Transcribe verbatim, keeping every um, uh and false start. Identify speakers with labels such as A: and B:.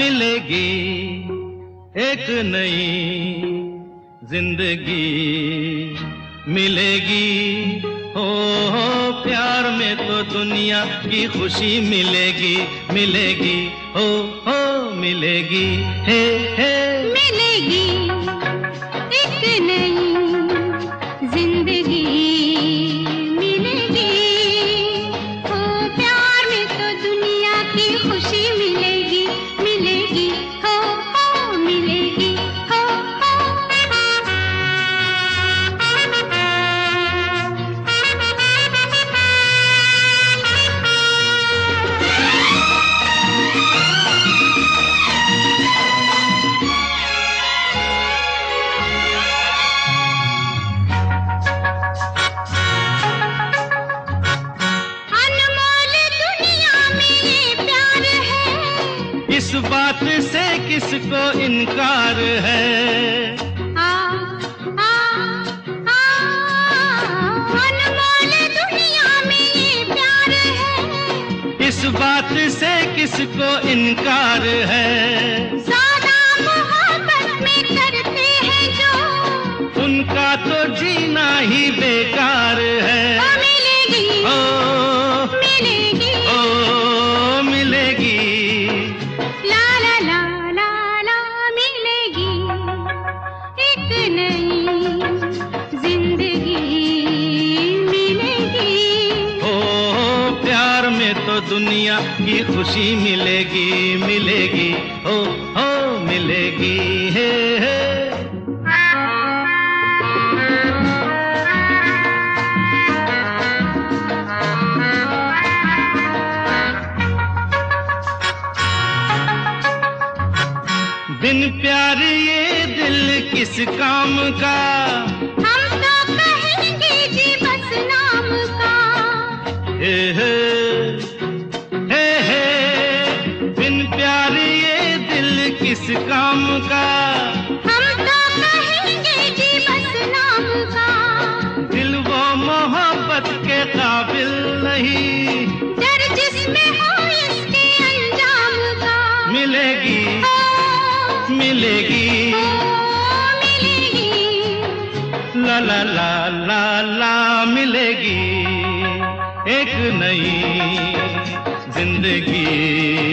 A: मिलेगी एक नई जिंदगी मिलेगी। हो हो प्यार में तो दुनिया की खुशी मिलेगी मिलेगी। हो हो मिलेगी हे हे
B: मिलेगी एक नई जिंदगी मिलेगी। हो प्यार में तो दुनिया की खुशी मिलेगी मिलेगी। हो हो मिलेगी हो
A: इस बात से किसको इनकार है।
B: आ, आ, आ, अनमोल दुनिया में ये प्यार है।
A: इस बात से किसको इनकार है।
B: ज़्यादा मोहब्बत में करते हैं जो,
A: उनका तो जीना ही बेकार है।
B: ओ मिलेगी
A: ओ
B: मिलेगी
A: ओ मिलेगी
B: ला ला ला ला ला मिलेगी एक नई जिंदगी मिलेगी।
A: हो प्यार में तो दुनिया की खुशी मिलेगी मिलेगी। हो हो मिलेगी हे हे बिन प्यार ये दिल किस काम का।
B: हम तो कहेंगे जी बस नाम का।
A: हे हे हे हे बिन प्यार ये दिल किस काम का।
B: हम तो कहेंगे जी बस नाम का।
A: दिल वो मोहब्बत के काबिल नहीं।
B: डर जिसमें हो इसके अंजाम का।
A: मिलेगी मिलेगी
B: मिलेगी
A: ला ला ला ला ला मिलेगी एक नई जिंदगी